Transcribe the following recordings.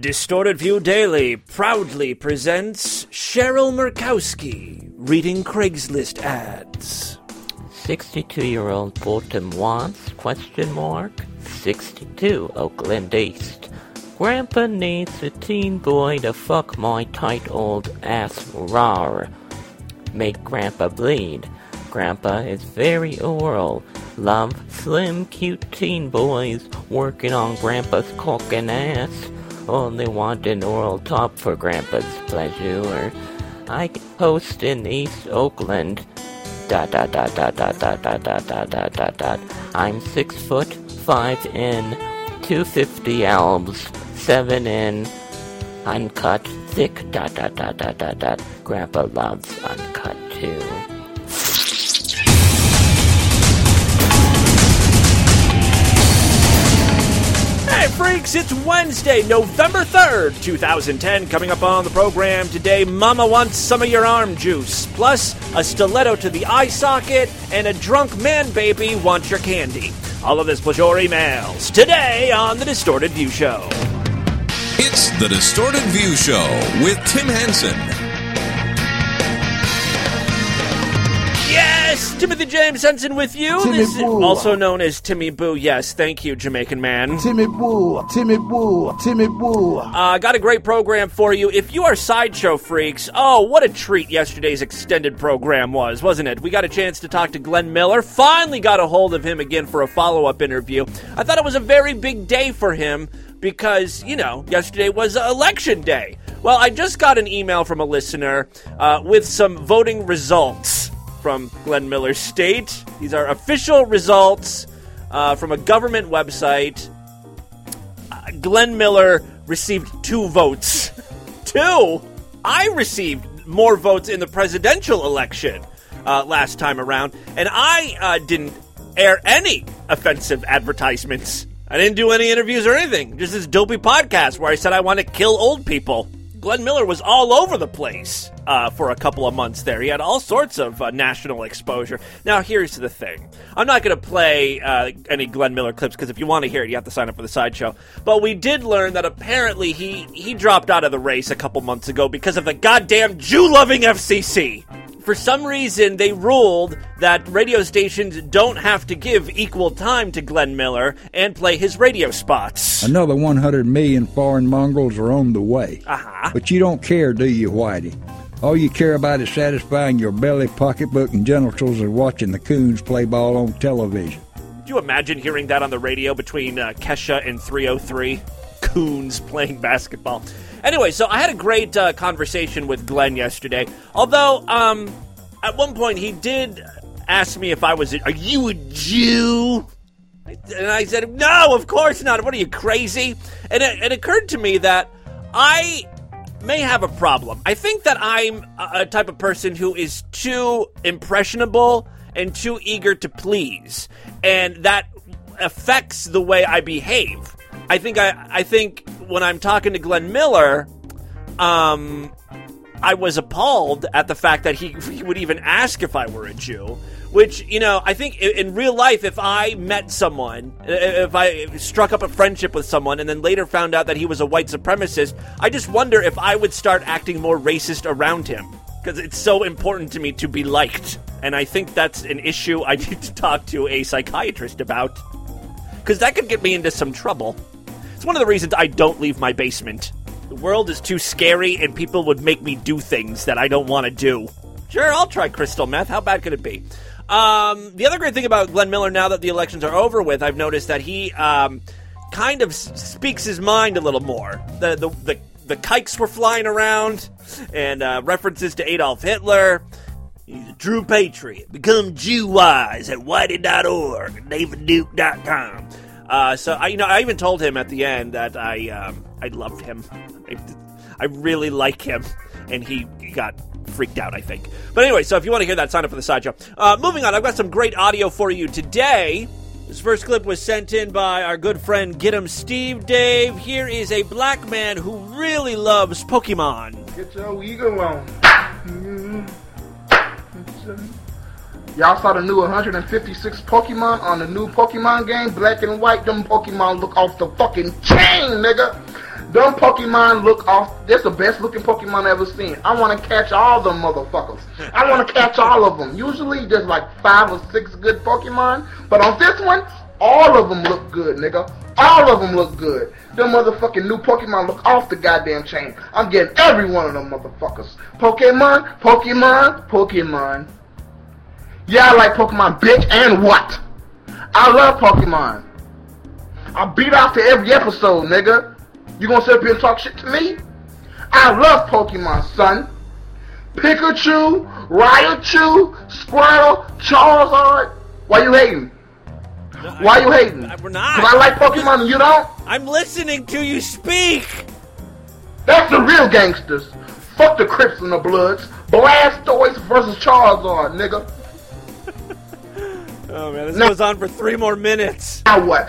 Distorted View Daily proudly presents Cheryl Murkowski reading Craigslist ads. 62-year-old Bolton wants, ? 62, Oakland East. Grandpa needs a teen boy to fuck my tight old ass rawr. Make Grandpa bleed. Grandpa is very oral. Love slim, cute teen boys working on Grandpa's cock and ass. Only want an oral top for Grandpa's pleasure. I host in East Oakland. ... I'm 6'5" 250 albs, 7 uncut, thick. ... Grandpa loves uncut too. Hey freaks, it's Wednesday, November 3rd, 2010. Coming up on the program today, Mama wants some of your arm juice, plus a stiletto to the eye socket, and a drunk man baby wants your candy. All of this plus your emails today on The Distorted View Show. It's The Distorted View Show with Tim Henson. Yes, Timothy James Henson with you. Timmy This is Boo. also known as Timmy Boo. Yes, thank you, Jamaican man. Timmy Boo, Timmy Boo, Timmy Boo. Got a great program for you. If you are Sideshow freaks, oh, what a treat yesterday's extended program was, wasn't it? We got a chance to talk to Glenn Miller. Finally got a hold of him again for a follow-up interview. I thought it was a very big day for him because, yesterday was election day. Well, I just got an email from a listener with some voting results from Glenn Miller's state. These are official results from a government website. Glenn Miller received 2 votes. 2? I received more votes in the presidential election last time around, and I didn't air any offensive advertisements. I didn't do any interviews or anything. Just this dopey podcast where I said I want to kill old people. Glenn Miller was all over the place for a couple of months there. He had all sorts of national exposure. Now, here's the thing. I'm not going to play any Glenn Miller clips because if you want to hear it, you have to sign up for the Sideshow. But we did learn that apparently he dropped out of the race a couple months ago because of the goddamn Jew-loving FCC. For some reason, they ruled that radio stations don't have to give equal time to Glenn Miller and play his radio spots. Another 100 million foreign mongrels are on the way. Uh-huh. But you don't care, do you, Whitey? All you care about is satisfying your belly, pocketbook, and genitals and watching the coons play ball on television. Could you imagine hearing that on the radio between Kesha and 303? Coons playing basketball. Anyway, so I had a great conversation with Glenn yesterday. Although, at one point he did ask me if are you a Jew? And I said, no, of course not. What are you, crazy? And it occurred to me that I may have a problem. I think that I'm a type of person who is too impressionable and too eager to please. And that affects the way I behave. I think when I'm talking to Glenn Miller, I was appalled at the fact that he would even ask if I were a Jew. Which, I think in real life, if I met someone, if I struck up a friendship with someone and then later found out that he was a white supremacist, I just wonder if I would start acting more racist around him. Because it's so important to me to be liked. And I think that's an issue I need to talk to a psychiatrist about. Because that could get me into some trouble. It's one of the reasons I don't leave my basement. The world is too scary and people would make me do things that I don't want to do. Sure, I'll try crystal meth. How bad could it be? The other great thing about Glenn Miller, now that the elections are over with, I've noticed that he kind of speaks his mind a little more. The kikes were flying around, and references to Adolf Hitler. He's a true patriot. Become Jew-wise at whitey.org and davidduke.com. So I even told him at the end that I loved him. I really like him, and he got freaked out, I think. But anyway, so if you want to hear that, sign up for the Sideshow. Moving on, I've got some great audio for you today. This first clip was sent in by our good friend Get 'em Steve Dave. Here is a black man who really loves Pokemon. Get your ego on. Y'all saw the new 156 Pokemon on the new Pokemon game, Black and White. Them Pokemon look off the fucking chain, nigga. Them Pokemon look off. That's the best looking Pokemon I've ever seen. I want to catch all them motherfuckers. I want to catch all of them. Usually there's like 5 or 6 good Pokemon, but on this one, all of them look good, nigga. All of them look good. Them motherfucking new Pokemon look off the goddamn chain. I'm getting every one of them motherfuckers. Pokemon, Pokemon, Pokemon. Yeah, I like Pokemon, bitch, and what? I love Pokemon. I beat off to every episode, nigga. You gonna sit up here and talk shit to me? I love Pokemon, son. Pikachu, Raichu, Squirtle, Charizard. Why you hating? Why you hating? We're not. Because I like Pokemon and you don't? I'm listening to you speak. That's the real gangsters. Fuck the Crips and the Bloods. Blastoise versus Charizard, nigga. Oh man, this goes on for 3 more minutes. Now what?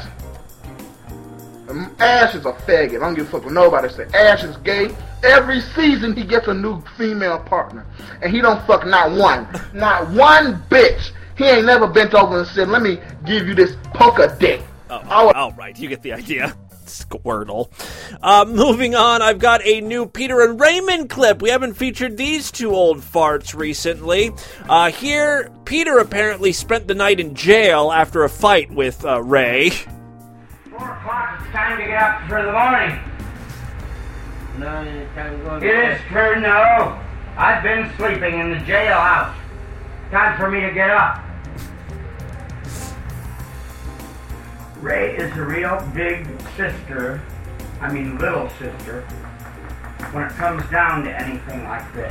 Ash is a faggot. I don't give a fuck what nobody say. Ash is gay. Every season he gets a new female partner. And he don't fuck not one. Not one bitch. He ain't never bent over and said, let me give you this poker dick. All right, you get the idea. Squirtle. Moving on, I've got a new Peter and Raymond clip. We haven't featured these 2 old farts recently. Here, Peter apparently spent the night in jail after a fight with Ray. 4 o'clock, it's time to get up for the morning. No, it's time to go to It is true, no. I've been sleeping in the jailhouse. Time for me to get up. Ray is a real big sister, little sister, when it comes down to anything like this.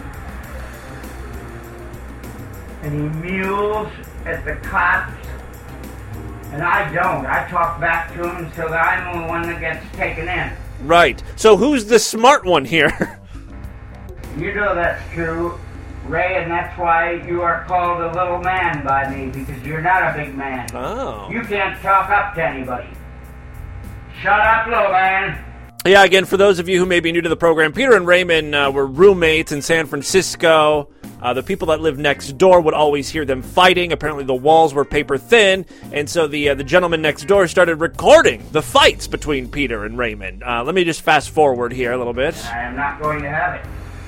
And he mews at the cops, and I don't. I talk back to him so that I'm the one that gets taken in. Right. So who's the smart one here? You know that's true, Ray, and that's why you are called a little man by me, because you're not a big man. Oh. You can't talk up to anybody. Shut up, little man. Yeah, again, for those of you who may be new to the program, Peter and Raymond were roommates in San Francisco. The people that lived next door would always hear them fighting. Apparently the walls were paper thin, and so the gentleman next door started recording the fights between Peter and Raymond. Let me just fast forward here a little bit. I am not going to have it.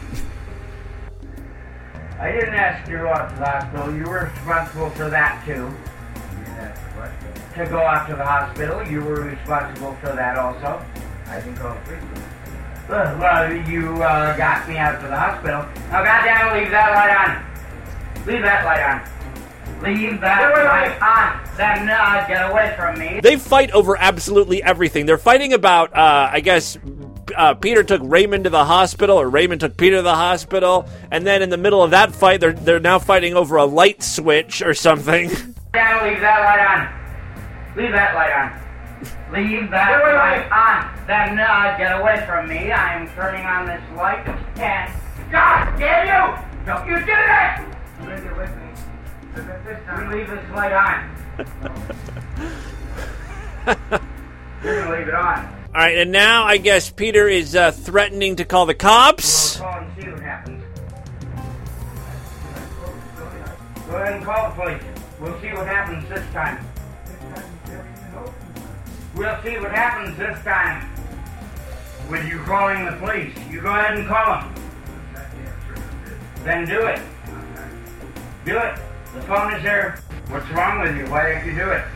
I didn't ask you to go out to the hospital. You were responsible for that, too. To go out to the hospital, you were responsible for that also. I didn't go frequently. Well, you got me out to the hospital. Now, goddamn, leave that light on. Leave that light on. Leave that light on. Then get away from me. They fight over absolutely everything. They're fighting about, I guess, Peter took Raymond to the hospital, or Raymond took Peter to the hospital, and then in the middle of that fight, they're now fighting over a light switch or something. Now leave that light on. Leave that light on. Leave that light on. Then get away from me. I am turning on this light, and God damn you! Don't you do that! Leave it with me. We leave this light on. You're gonna leave it on. All right, and now I guess Peter is threatening to call the cops. We'll call and see what happens. Go ahead and call the police. We'll see what happens this time. We'll see what happens this time with you calling the police. You go ahead and call them. Then do it. Do it. The phone is there. What's wrong with you? Why don't you do it?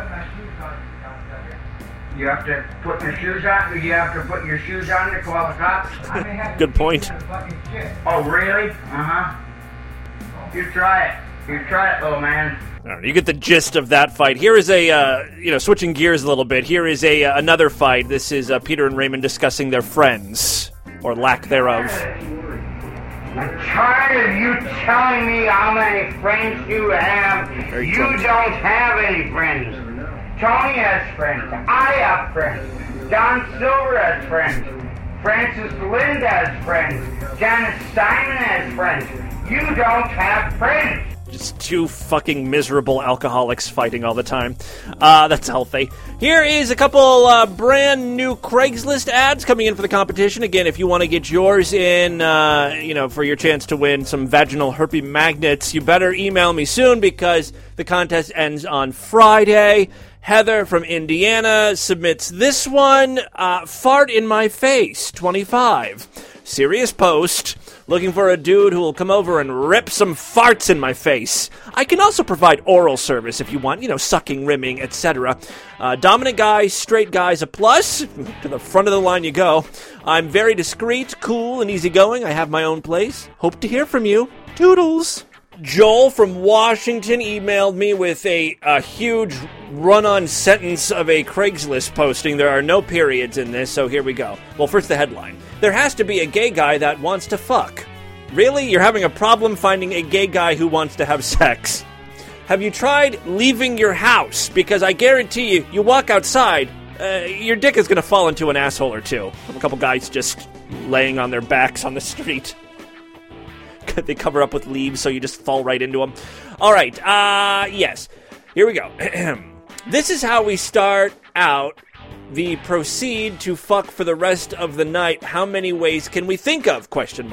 You have to put your shoes on? You have to put your shoes on to call the cops? Good point. Oh, really? Uh-huh. You try it. You try it, little man. All right, you get the gist of that fight. Here is a, switching gears a little bit. Here is another fight. This is Peter and Raymond discussing their friends, or lack thereof. I'm tired of you telling me how many friends you have. Very You drunk. don't have any friends. Tony has friends. I have friends. Don Silver has friends. Francis Lind has friends. Janet Simon has friends. You don't have friends. Just 2 fucking miserable alcoholics fighting all the time. That's healthy. Here is a couple brand new Craigslist ads coming in for the competition. Again, if you want to get yours in, for your chance to win some vaginal herpes magnets, you better email me soon because the contest ends on Friday. Heather from Indiana submits this one. Fart in my face, 25. Serious post. Looking for a dude who will come over and rip some farts in my face. I can also provide oral service if you want, sucking, rimming, etc. Dominant guy, straight guys, a plus. To the front of the line you go. I'm very discreet, cool, and easygoing. I have my own place. Hope to hear from you. Toodles. Joel from Washington emailed me with a huge run-on sentence of a Craigslist posting. There are no periods in this, so here we go. Well, first the headline. There has to be a gay guy that wants to fuck. Really? You're having a problem finding a gay guy who wants to have sex? Have you tried leaving your house? Because I guarantee you walk outside, your dick is going to fall into an asshole or two. A couple guys just laying on their backs on the street. They cover up with leaves so you just fall right into them. All right, yes. Here we go. This is how we start out the proceed to fuck for the rest of the night. How many ways can we think of? ?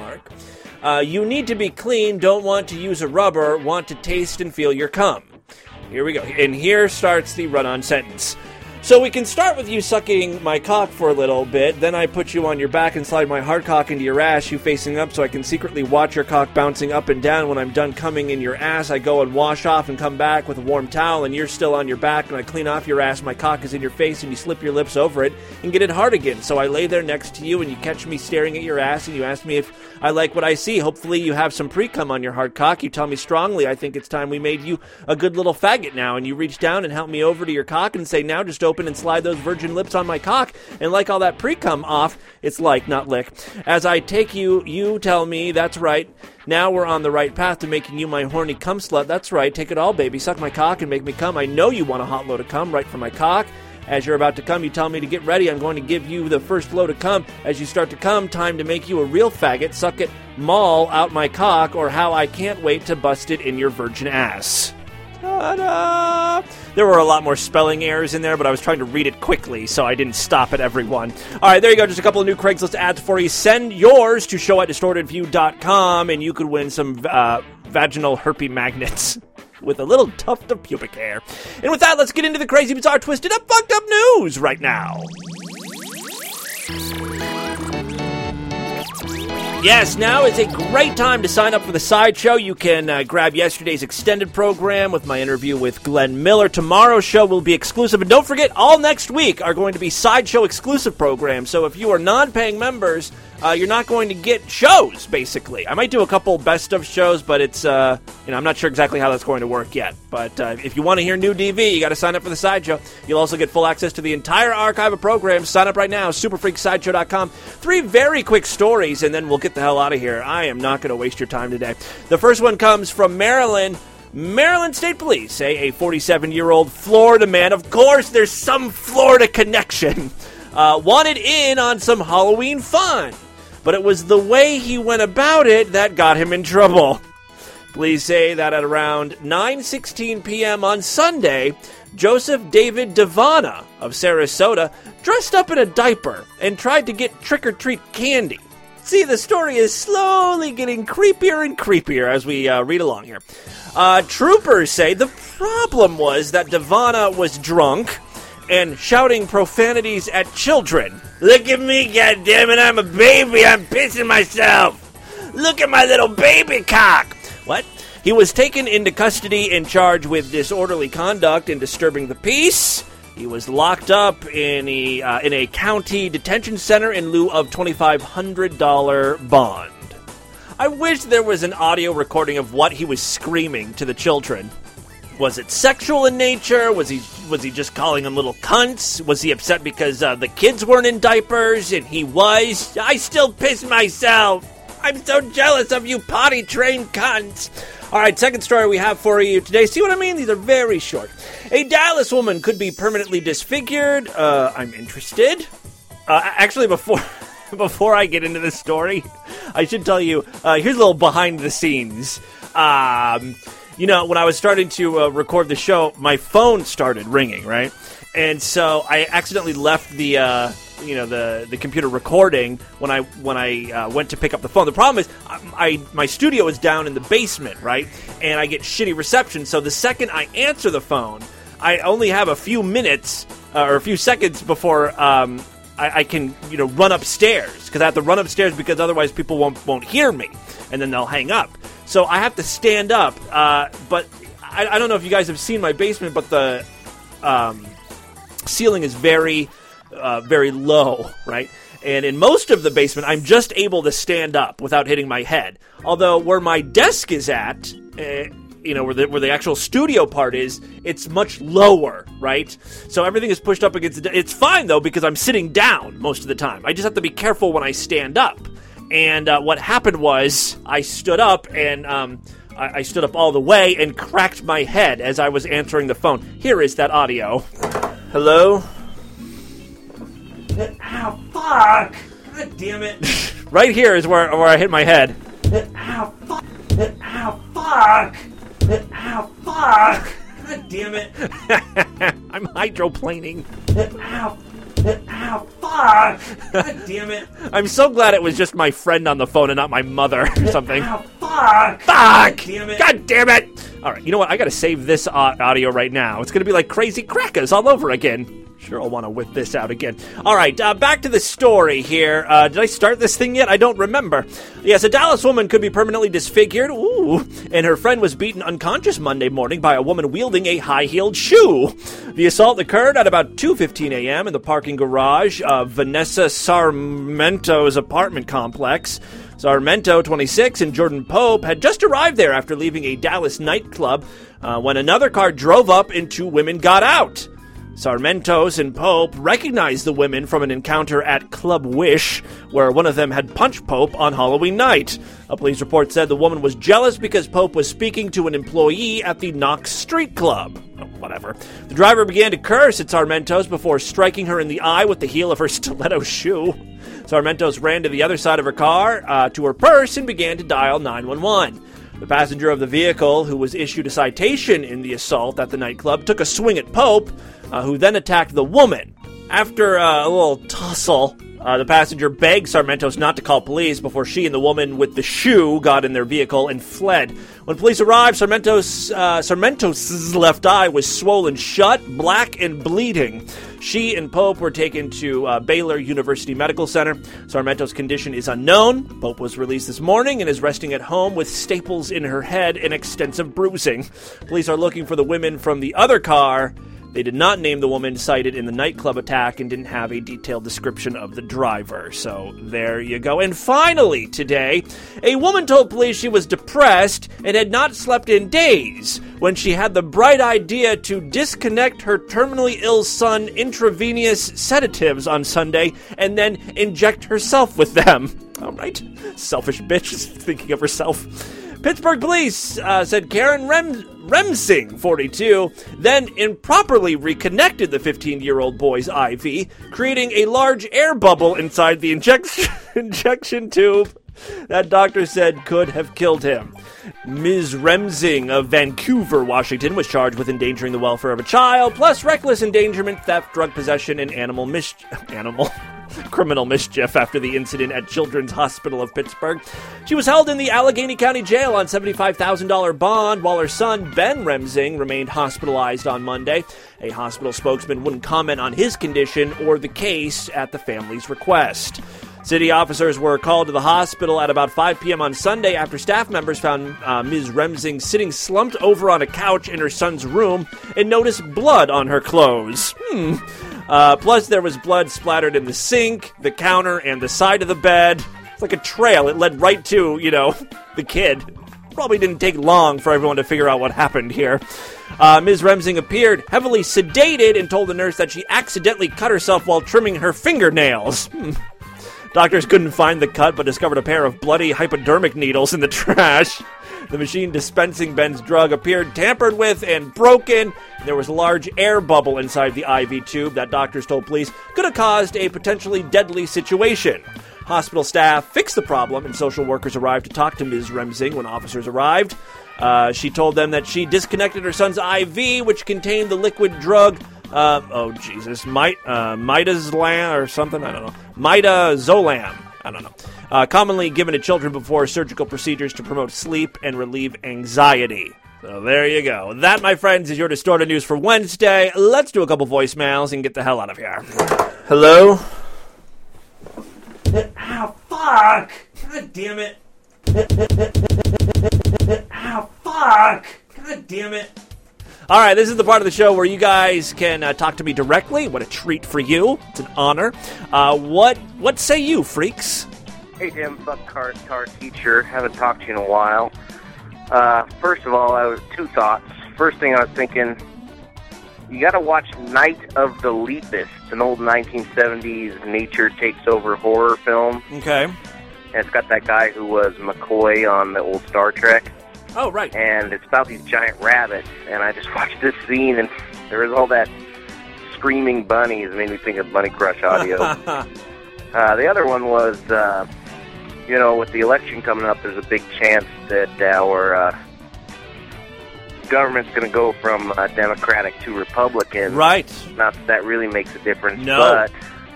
You need to be clean, don't want to use a rubber, want to taste and feel your cum. Here we go. And here starts the run-on sentence. So we can start with you sucking my cock for a little bit, then I put you on your back and slide my hard cock into your ass, you facing up so I can secretly watch your cock bouncing up and down. When I'm done coming in your ass, I go and wash off and come back with a warm towel, and you're still on your back, and I clean off your ass, my cock is in your face, and you slip your lips over it and get it hard again. So I lay there next to you, and you catch me staring at your ass, and you ask me if I like what I see. Hopefully you have some pre-cum on your hard cock. You tell me strongly, I think it's time we made you a good little faggot now, and you reach down and help me over to your cock and say, now just open and slide those virgin lips on my cock and like all that pre-cum off. It's like, not lick. As I take you, you tell me, that's right. Now we're on the right path to making you my horny cum slut. That's right. Take it all, baby. Suck my cock and make me cum. I know you want a hot load of cum right from my cock. As you're about to come, you tell me to get ready. I'm going to give you the first load of cum. As you start to come, time to make you a real faggot. Suck it, maul out my cock, or how I can't wait to bust it in your virgin ass. Ta-da! There were a lot more spelling errors in there, but I was trying to read it quickly, so I didn't stop at every one. All right, there you go. Just a couple of new Craigslist ads for you. Send yours to show@distortedview.com, and you could win some vaginal herpes magnets with a little tuft of pubic hair. And with that, let's get into the crazy, bizarre, twisted up, fucked up news right now. Yes, now is a great time to sign up for the Sideshow. You can grab yesterday's extended program with my interview with Glenn Miller. Tomorrow's show will be exclusive. And don't forget, all next week are going to be Sideshow exclusive programs. So if you are non-paying members, you're not going to get shows, basically. I might do a couple best of shows, but it's, I'm not sure exactly how that's going to work yet. But if you want to hear new DV, you got to sign up for the Sideshow. You'll also get full access to the entire archive of programs. Sign up right now, superfreaksideshow.com. 3 very quick stories, and then we'll get the hell out of here. I am not going to waste your time today. The first one comes from Maryland. Maryland State Police say a 47-year-old Florida man, of course there's some Florida connection, wanted in on some Halloween fun. But it was the way he went about it that got him in trouble. Police say that at around 9:16 p.m. on Sunday, Joseph David Devana of Sarasota dressed up in a diaper and tried to get trick-or-treat candy. See, the story is slowly getting creepier and creepier as we read along here. Troopers say the problem was that Devana was drunk and shouting profanities at children. Look at me, goddammit, I'm a baby, I'm pissing myself. Look at my little baby cock. What? He was taken into custody and charged with disorderly conduct and disturbing the peace. He was locked up in a county detention center in lieu of $2,500 bond. I wish there was an audio recording of what he was screaming to the children. Was it sexual in nature? Was he just calling them little cunts? Was he upset because the kids weren't in diapers and he was? I still piss myself. I'm so jealous of you potty-trained cunts. All right, second story we have for you today. See what I mean? These are very short. A Dallas woman could be permanently disfigured. I'm interested. Actually, before I get into this story, I should tell you, here's a little behind the scenes. When I was starting to record the show, my phone started ringing, right? And so I accidentally left the computer recording when I went to pick up the phone. The problem is my studio is down in the basement, right? And I get shitty reception. So the second I answer the phone, I only have a few minutes or a few seconds before I can, run upstairs, because I have to run upstairs because otherwise people won't hear me, and then they'll hang up. So I have to stand up, but I don't know if you guys have seen my basement, but the ceiling is very, very low, right? And in most of the basement, I'm just able to stand up without hitting my head. Although where my desk is at, where the actual studio part is, it's much lower, right? So everything is pushed up against the It's fine, though, because I'm sitting down most of the time. I just have to be careful when I stand up. And what happened was I stood up, and I stood up all the way and cracked my head as I was answering the phone. Here is that audio. Hello? Ow, fuck! God damn it. Right here is where I hit my head. Ow, fuck! Ow, fuck! Ow, fuck! God damn it. I'm hydroplaning. Ow, ow, fuck! God damn it. I'm so glad it was just my friend on the phone and not my mother or something. Ow, fuck! Fuck! Damn it. God damn it! Alright, you know what? I gotta save this audio right now. It's gonna be like Crazy Crackers all over again. Sure, I'll want to whip this out again. All right, back to the story here. Did I start this thing yet? I don't remember. Yes, a Dallas woman could be permanently disfigured. Ooh. And her friend was beaten unconscious Monday morning by a woman wielding a high-heeled shoe. The assault occurred at about 2:15 a.m. in the parking garage of Vanessa Sarmento's apartment complex. Sarmento, 26, and Jordan Pope had just arrived there after leaving a Dallas nightclub when another car drove up and two women got out. Sarmentos and Pope recognized the women from an encounter at Club Wish, where one of them had punched Pope on Halloween night. A police report said the woman was jealous because Pope was speaking to an employee at the Knox Street Club. Oh, whatever. The driver began to curse at Sarmentos before striking her in the eye with the heel of her stiletto shoe. Sarmentos ran to the other side of her car, to her purse, and began to dial 911. The passenger of the vehicle, who was issued a citation in the assault at the nightclub, took a swing at Pope, who then attacked the woman. After a little tussle, the passenger begged Sarmentos not to call police before she and the woman with the shoe got in their vehicle and fled. When police arrived, Sarmentos' left eye was swollen shut, black, and bleeding. She and Pope were taken to Baylor University Medical Center. Sarmentos' condition is unknown. Pope was released this morning and is resting at home with staples in her head and extensive bruising. Police are looking for the women from the other car. They did not name the woman cited in the nightclub attack and didn't have a detailed description of the driver. So there you go. And finally today, a woman told police she was depressed and had not slept in days when she had the bright idea to disconnect her terminally ill son intravenous sedatives on Sunday and then inject herself with them. All right. Selfish bitch, thinking of herself. Pittsburgh police said Karen Remsing, 42, then improperly reconnected the 15-year-old boy's IV, creating a large air bubble inside the injection tube that doctor said could have killed him. Ms. Remsing of Vancouver, Washington, was charged with endangering the welfare of a child, plus reckless endangerment, theft, drug possession, and criminal mischief after the incident at Children's Hospital of Pittsburgh. She was held in the Allegheny County Jail on $75,000 bond, while her son, Ben Remsing, remained hospitalized on Monday. A hospital spokesman wouldn't comment on his condition or the case at the family's request. City officers were called to the hospital at about 5 p.m. on Sunday after staff members found Ms. Remsing sitting slumped over on a couch in her son's room and noticed blood on her clothes. Plus, there was blood splattered in the sink, the counter, and the side of the bed. It's like a trail. It led right to, the kid. Probably didn't take long for everyone to figure out what happened here. Ms. Remsing appeared heavily sedated and told the nurse that she accidentally cut herself while trimming her fingernails. Doctors couldn't find the cut, but discovered a pair of bloody hypodermic needles in the trash. The machine dispensing Ben's drug appeared tampered with and broken. There was a large air bubble inside the IV tube that doctors told police could have caused a potentially deadly situation. Hospital staff fixed the problem, and social workers arrived to talk to Ms. Remsing when officers arrived. She told them that she disconnected her son's IV, which contained the liquid drug midazolam or something, I don't know. Midazolam, I don't know. Commonly given to children before surgical procedures to promote sleep and relieve anxiety. So there you go. That, my friends, is your Distorted News for Wednesday. Let's do a couple voicemails and get the hell out of here. Hello? Ow, fuck! God damn it. Ow, fuck! God damn it. All right, this is the part of the show where you guys can talk to me directly. What a treat for you. It's an honor. What say you, freaks? Hey, Jim, fuck car teacher. Haven't talked to you in a while. First of all, I was two thoughts. First thing I was thinking, you got to watch Night of the Leapists, an old 1970s nature takes over horror film. Okay. And it's got that guy who was McCoy on the old Star Trek. Oh, right. And it's about these giant rabbits. And I just watched this scene, and there was all that screaming bunnies. It made me think of Bunny Crush Audio. The other one was, with the election coming up, there's a big chance that our government's going to go from Democratic to Republican. Right. Not that really makes a difference. No. But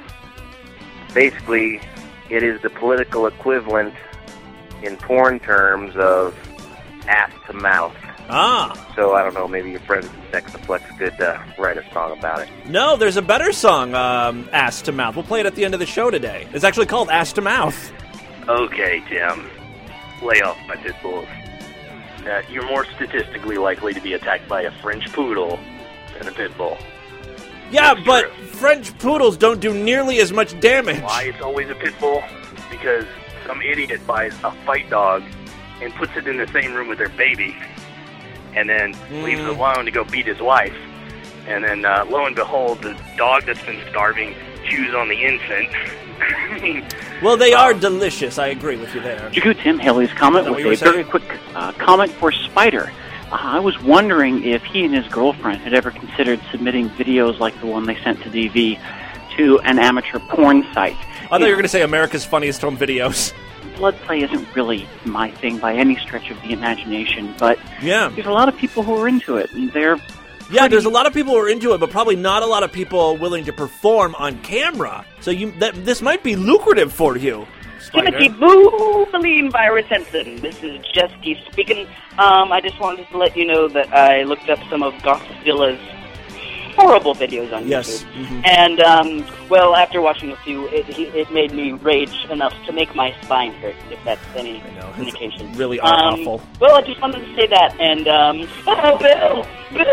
basically, it is the political equivalent in porn terms of ass to mouth. Ah. So, I don't know, maybe your friends at Sexaplex could write a song about it. No, there's a better song, Ass to Mouth. We'll play it at the end of the show today. It's actually called Ass to Mouth. Okay, Tim. Lay off my pit bulls. You're more statistically likely to be attacked by a French poodle than a pit bull. Yeah, That's but true. French poodles don't do nearly as much damage. Why it's always a pit bull? Because some idiot buys a fight dog and puts it in the same room with their baby, and then leaves it alone to go beat his wife. And then, lo and behold, the dog that's been starving chews on the infant. I mean, Well, they are delicious. I agree with you there. Jagu Tim Haley's comment Is that with what you a were very quick comment for Spider. I was wondering if he and his girlfriend had ever considered submitting videos like the one they sent to DV to an amateur porn site. I thought you were going to say America's Funniest Home Videos. Blood play isn't really my thing by any stretch of the imagination, but Yeah. there's a lot of people who are into it, and they're Yeah, there's a lot of people who are into it, but probably not a lot of people willing to perform on camera. So this might be lucrative for you, Spider. Timothy Boobaline Virus Henson. This is Justy speaking. I just wanted to let you know that I looked up some of Godzilla's horrible videos on Yes. YouTube. Mm-hmm. And, after watching a few, it made me rage enough to make my spine hurt, if that's any indication. Really awful. Well, I just wanted to say that, and, oh, Bill!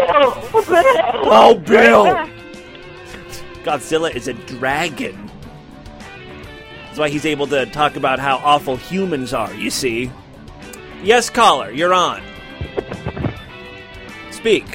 Oh, Bill! Godzilla is a dragon. That's why he's able to talk about how awful humans are, you see. Yes, caller, you're on. Speak.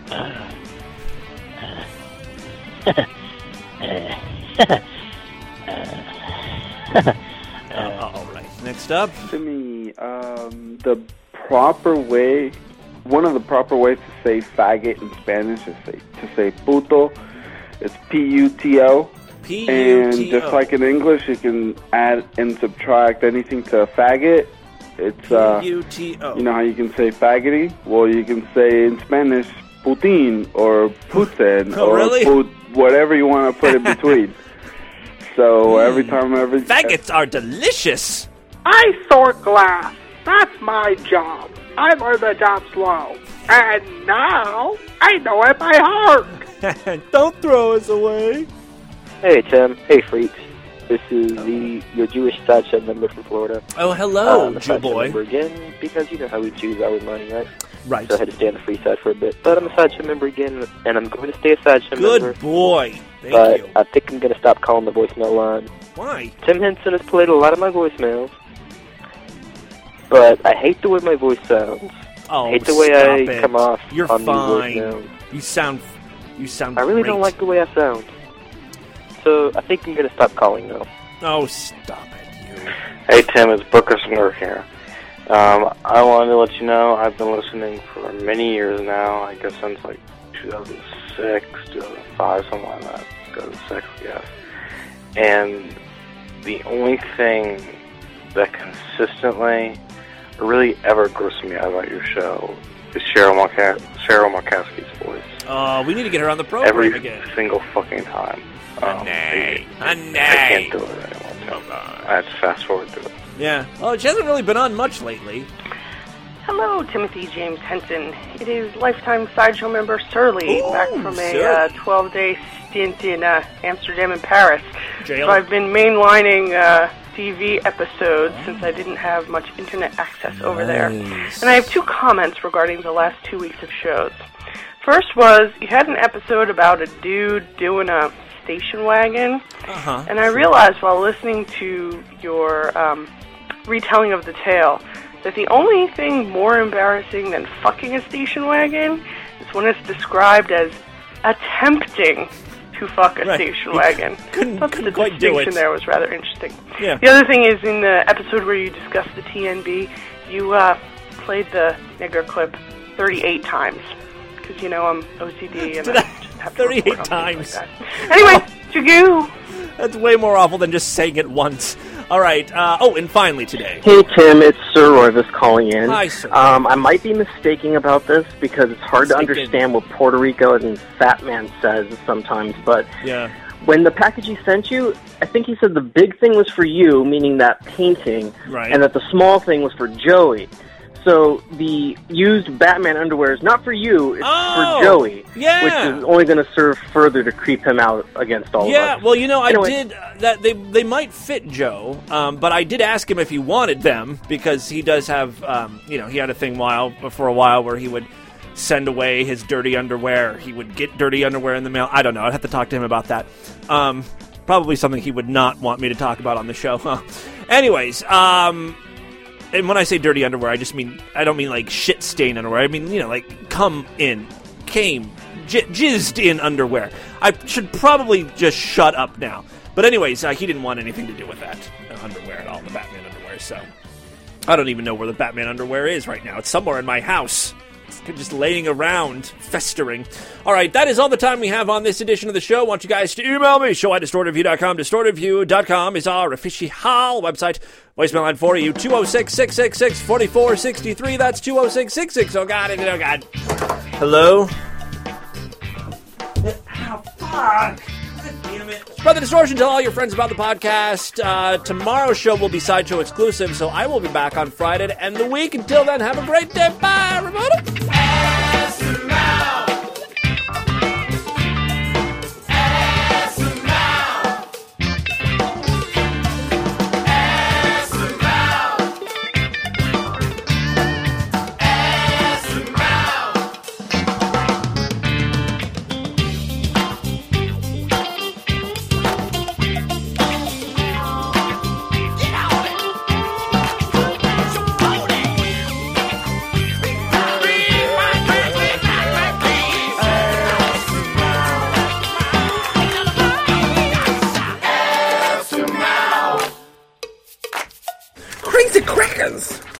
All right. Next up. To me, the proper way, one of the proper ways to say faggot in Spanish is to say puto. It's P-U-T-O. P-U-T-O. And just like in English, you can add and subtract anything to faggot. It's, P-U-T-O. you know how you can say faggoty? Well, you can say in Spanish putin or putin Oh, or really? whatever you want to put in between. So every time, Faggots are delicious. I sort glass. That's my job. I learned the job slow. And now, I know it by heart. Don't throw us away. Hey, Tim. Hey, freaks. This is your Jewish sideshow member from Florida. Oh, hello, I'm a Jew sideshow boy. member again, because you know how we choose our money, right? Right. So I had to stay on the free side for a bit. But I'm a sideshow member again, and I'm going to stay a sideshow member. Good boy. Thank but you. I think I'm going to stop calling the voicemail line. Why? Tim Henson has played a lot of my voicemails, but I hate the way my voice sounds. Oh, I hate the way stop I it. come off You're on fine. these voicemails. You sound I really great. don't like the way I sound. So I think I'm going to stop calling now. Oh, stop it, you. Hey Tim, it's Booker Snurk here. I wanted to let you know I've been listening for many years now, I guess since like 2006, 2005, something like that. 2006, I guess. And the only thing that consistently, or really ever grosses me out about your show is Cheryl Markowski's voice. We need to get her on the program Every again. single fucking time. Nay. I can't do it anymore. I have to fast forward through it. Yeah. Oh, she hasn't really been on much lately. Hello, Timothy James Henson. It is lifetime Sideshow member Surly, back from a 12-day stint in Amsterdam and Paris. Jail. So I've been mainlining TV episodes since I didn't have much internet access over there. And I have 2 comments regarding the last 2 weeks of shows. First was, you had an episode about a dude doing a station wagon, and I realized while listening to your retelling of the tale that the only thing more embarrassing than fucking a station wagon is when it's described as attempting to fuck a station wagon. Couldn't the quite do it. distinction there was rather interesting. Yeah. The other thing is, in the episode where you discussed the TNB, you played the nigger clip 38 times. Because, you know, I'm OCD and I just have to 38 times. Like that. Anyway, to you. That's way more awful than just saying it once. All right. And finally today. Hey, Tim, it's Sir Roivas calling in. Hi, Sir. I might be mistaking about this because it's hard to understand what Puerto Rico and Fat Man says sometimes, but yeah. When the package he sent you, I think he said the big thing was for you, meaning that painting, right, and that the small thing was for Joey. So the used Batman underwear is not for you, it's for Joey, which is only going to serve further to creep him out against all of us. Yeah, well, you know, Anyway. I did that. They might fit Joe, but I did ask him if he wanted them because he does have, he had a thing for a while where he would send away his dirty underwear. He would get dirty underwear in the mail. I don't know. I'd have to talk to him about that. Probably something he would not want me to talk about on the show. Anyways, and when I say dirty underwear, I don't mean like shit stain underwear. I mean, like jizzed in underwear. I should probably just shut up now. But anyways, he didn't want anything to do with that underwear at all, the Batman underwear. So I don't even know where the Batman underwear is right now. It's somewhere in my house. It's just laying around, festering. All right, that is all the time we have on this edition of the show. I want you guys to email me, show@distortedview.com. Distortedview.com is our official website. Voicemail line for you, 206-666-4463. That's 206-66. Oh, God. Hello? Oh, fuck. Damn it. Spread the distortion. Tell all your friends about the podcast. Tomorrow's show will be Sideshow exclusive, so I will be back on Friday to end the week. Until then, have a great day. Bye, everybody.